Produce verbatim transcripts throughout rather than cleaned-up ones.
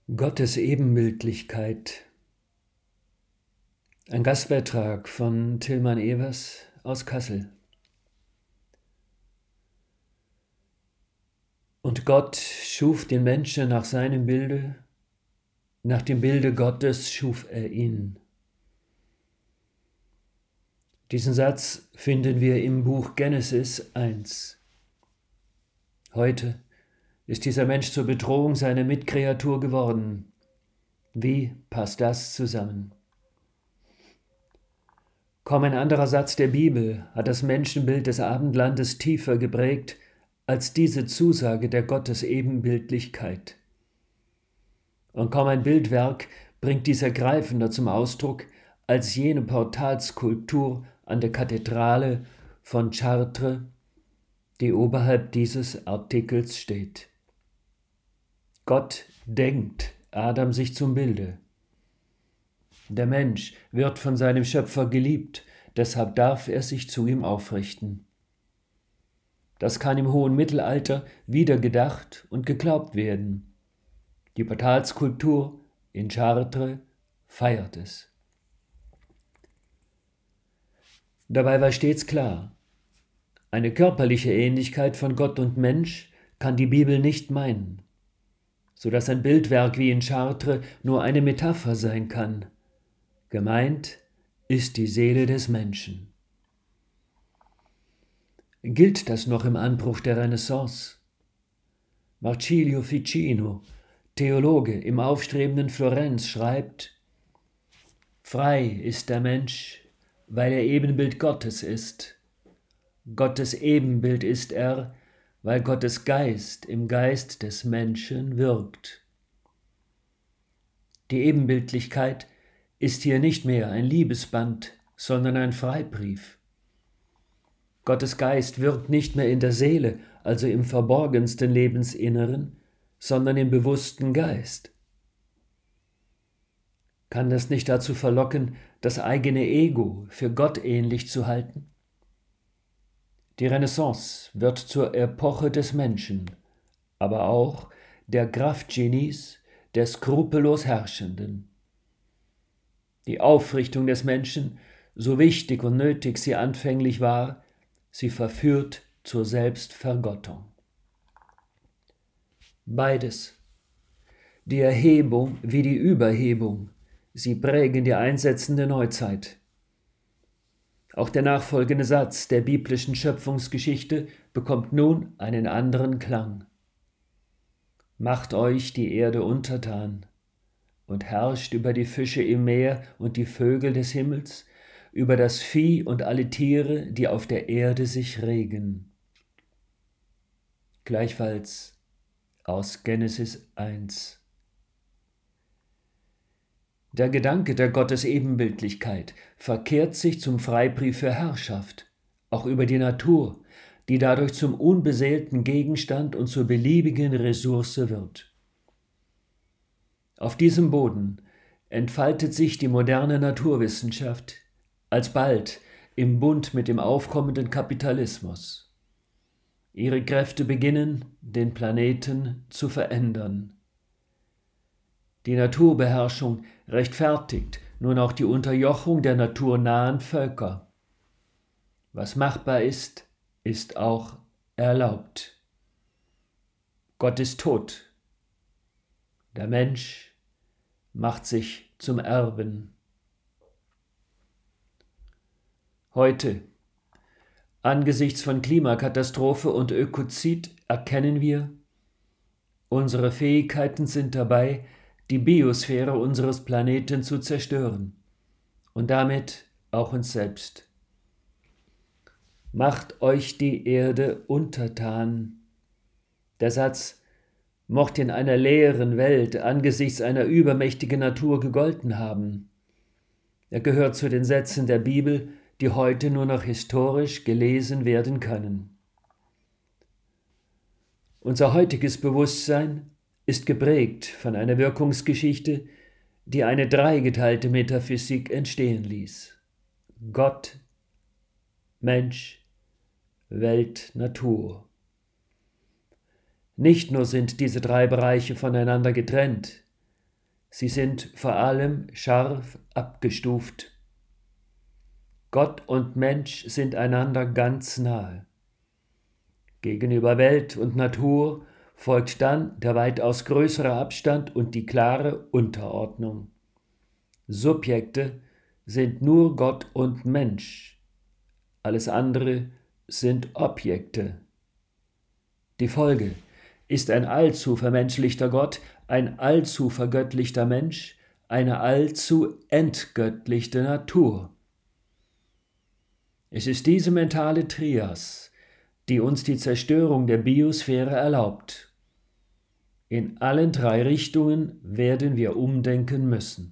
Gottes Ebenbildlichkeit. Ein Gastbeitrag von Tilman Evers aus Kassel. Und Gott schuf den Menschen nach seinem Bilde, nach dem Bilde Gottes schuf er ihn. Diesen Satz finden wir im Buch Genesis eins. Heute ist dieser Mensch zur Bedrohung seiner Mitkreatur geworden. Wie passt das zusammen? Kaum ein anderer Satz der Bibel hat das Menschenbild des Abendlandes tiefer geprägt als diese Zusage der Gottesebenbildlichkeit. Und kaum ein Bildwerk bringt dies ergreifender zum Ausdruck als jene Portalskulptur an der Kathedrale von Chartres, die oberhalb dieses Artikels steht. Gott denkt Adam sich zum Bilde. Der Mensch wird von seinem Schöpfer geliebt, deshalb darf er sich zu ihm aufrichten. Das kann im hohen Mittelalter wieder gedacht und geglaubt werden. Die Portalskulptur in Chartres feiert es. Dabei war stets klar, eine körperliche Ähnlichkeit von Gott und Mensch kann die Bibel nicht meinen, so dass ein Bildwerk wie in Chartres nur eine Metapher sein kann. Gemeint ist die Seele des Menschen. Gilt das noch im Anbruch der Renaissance? Marsilio Ficino, Theologe im aufstrebenden Florenz, schreibt: Frei ist der Mensch, weil er Ebenbild Gottes ist. Gottes Ebenbild ist er, weil Gottes Geist im Geist des Menschen wirkt. Die Ebenbildlichkeit ist hier nicht mehr ein Liebesband, sondern ein Freibrief. Gottes Geist wirkt nicht mehr in der Seele, also im verborgensten Lebensinneren, sondern im bewussten Geist. Kann das nicht dazu verlocken, das eigene Ego für Gott ähnlich zu halten? Die Renaissance wird zur Epoche des Menschen, aber auch der Kraftgenies, der skrupellos Herrschenden. Die Aufrichtung des Menschen, so wichtig und nötig sie anfänglich war, sie verführt zur Selbstvergottung. Beides, die Erhebung wie die Überhebung, sie prägen die einsetzende Neuzeit. Auch der nachfolgende Satz der biblischen Schöpfungsgeschichte bekommt nun einen anderen Klang. Macht euch die Erde untertan und herrscht über die Fische im Meer und die Vögel des Himmels, über das Vieh und alle Tiere, die auf der Erde sich regen. Gleichfalls aus Genesis eins. Der Gedanke der Gottesebenbildlichkeit verkehrt sich zum Freibrief für Herrschaft, auch über die Natur, die dadurch zum unbeseelten Gegenstand und zur beliebigen Ressource wird. Auf diesem Boden entfaltet sich die moderne Naturwissenschaft, alsbald im Bund mit dem aufkommenden Kapitalismus. Ihre Kräfte beginnen, den Planeten zu verändern. Die Naturbeherrschung rechtfertigt nun auch die Unterjochung der naturnahen Völker. Was machbar ist, ist auch erlaubt. Gott ist tot. Der Mensch macht sich zum Erben. Heute, angesichts von Klimakatastrophe und Ökozid, erkennen wir, unsere Fähigkeiten sind dabei, die Biosphäre unseres Planeten zu zerstören und damit auch uns selbst. Macht euch die Erde untertan. Der Satz mochte in einer leeren Welt angesichts einer übermächtigen Natur gegolten haben. Er gehört zu den Sätzen der Bibel, die heute nur noch historisch gelesen werden können. Unser heutiges Bewusstsein ist geprägt von einer Wirkungsgeschichte, die eine dreigeteilte Metaphysik entstehen ließ. Gott, Mensch, Welt, Natur. Nicht nur sind diese drei Bereiche voneinander getrennt, Sie sind vor allem scharf abgestuft. Gott und Mensch sind einander ganz nahe. Gegenüber Welt und Natur folgt dann der weitaus größere Abstand und die klare Unterordnung. Subjekte sind nur Gott und Mensch. Alles andere sind Objekte. Die Folge ist ein allzu vermenschlichter Gott, ein allzu vergöttlichter Mensch, eine allzu entgöttlichte Natur. Es ist diese mentale Trias, die uns die Zerstörung der Biosphäre erlaubt. In allen drei Richtungen werden wir umdenken müssen.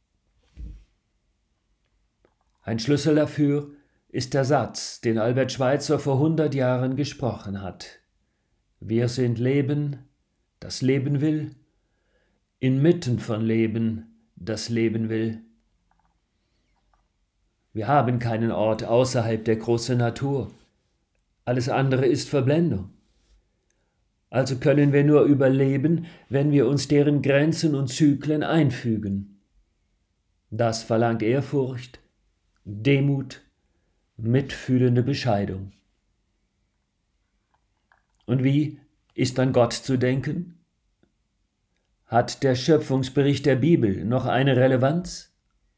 Ein Schlüssel dafür ist der Satz, den Albert Schweitzer vor hundert Jahren gesprochen hat. Wir sind Leben, das Leben will, inmitten von Leben, das Leben will. Wir haben keinen Ort außerhalb der großen Natur. Alles andere ist Verblendung. Also können wir nur überleben, wenn wir uns deren Grenzen und Zyklen einfügen. Das verlangt Ehrfurcht, Demut, mitfühlende Bescheidung. Und wie ist an Gott zu denken? Hat der Schöpfungsbericht der Bibel noch eine Relevanz?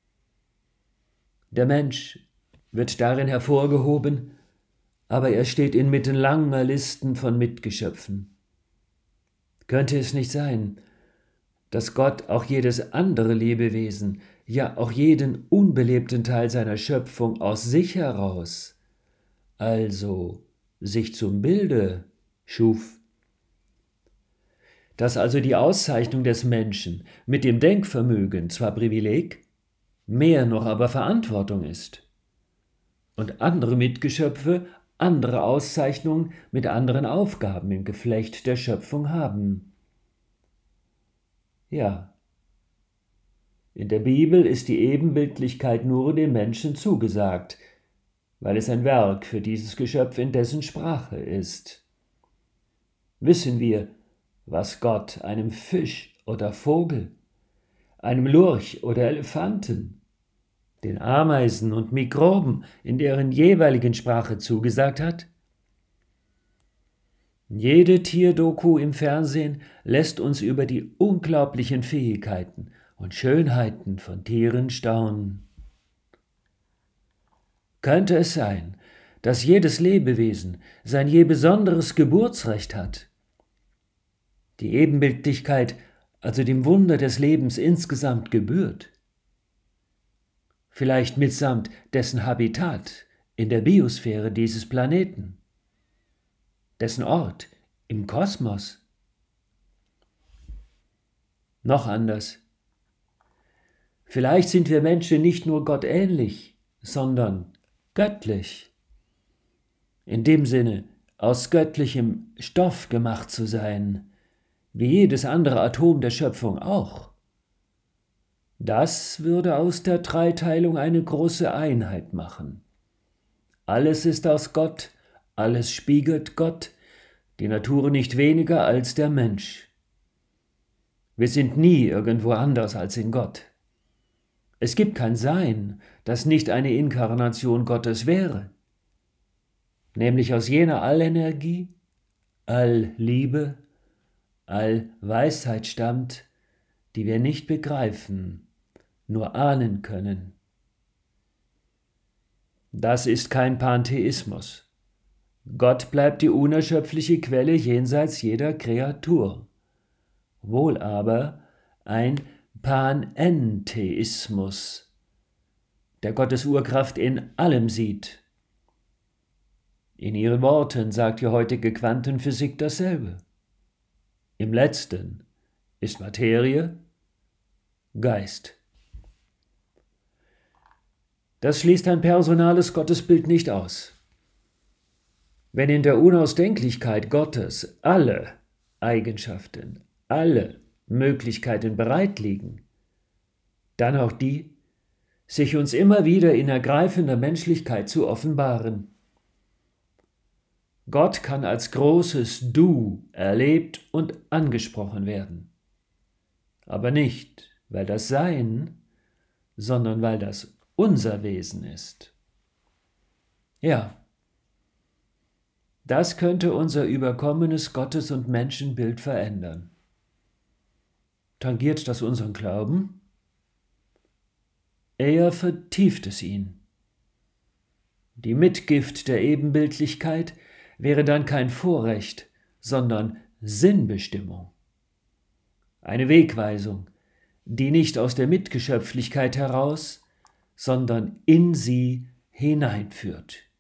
Der Mensch wird darin hervorgehoben, aber er steht inmitten langer Listen von Mitgeschöpfen. Könnte es nicht sein, dass Gott auch jedes andere Lebewesen, ja auch jeden unbelebten Teil seiner Schöpfung aus sich heraus, also sich zum Bilde schuf? Dass also die Auszeichnung des Menschen mit dem Denkvermögen zwar Privileg, mehr noch aber Verantwortung ist und andere Mitgeschöpfe andere Auszeichnungen mit anderen Aufgaben im Geflecht der Schöpfung haben. Ja, in der Bibel ist die Ebenbildlichkeit nur dem Menschen zugesagt, weil es ein Werk für dieses Geschöpf in dessen Sprache ist. Wissen wir, was Gott einem Fisch oder Vogel, einem Lurch oder Elefanten, den Ameisen und Mikroben in deren jeweiligen Sprache zugesagt hat? Jede Tierdoku im Fernsehen lässt uns über die unglaublichen Fähigkeiten und Schönheiten von Tieren staunen. Könnte es sein, dass jedes Lebewesen sein je besonderes Geburtsrecht hat? Die Ebenbildlichkeit also dem Wunder des Lebens insgesamt gebührt? Vielleicht mitsamt dessen Habitat in der Biosphäre dieses Planeten, dessen Ort im Kosmos. Noch anders. Vielleicht sind wir Menschen nicht nur Gott ähnlich, sondern göttlich. In dem Sinne, aus göttlichem Stoff gemacht zu sein, wie jedes andere Atom der Schöpfung auch. Das würde aus der Dreiteilung eine große Einheit machen. Alles ist aus Gott, alles spiegelt Gott, die Natur nicht weniger als der Mensch. Wir sind nie irgendwo anders als in Gott. Es gibt kein Sein, das nicht eine Inkarnation Gottes wäre, nämlich aus jener Allenergie, Allliebe, Allweisheit stammt, die wir nicht begreifen, nur ahnen können. Das ist kein Pantheismus. Gott bleibt die unerschöpfliche Quelle jenseits jeder Kreatur. Wohl aber ein Panentheismus, der Gottes Urkraft in allem sieht. In ihren Worten sagt die heutige Quantenphysik dasselbe. Im Letzten ist Materie Geist. Das schließt ein personales Gottesbild nicht aus. Wenn in der Unausdenklichkeit Gottes alle Eigenschaften, alle Möglichkeiten bereit liegen, dann auch die, sich uns immer wieder in ergreifender Menschlichkeit zu offenbaren. Gott kann als großes Du erlebt und angesprochen werden, aber nicht weil das Sein, sondern weil das unser Wesen ist. Ja, das könnte unser überkommenes Gottes- und Menschenbild verändern. Tangiert das unseren Glauben? Eher vertieft es ihn. Die Mitgift der Ebenbildlichkeit wäre dann kein Vorrecht, sondern Sinnbestimmung. Eine Wegweisung, die nicht aus der Mitgeschöpflichkeit heraus, sondern in sie hineinführt.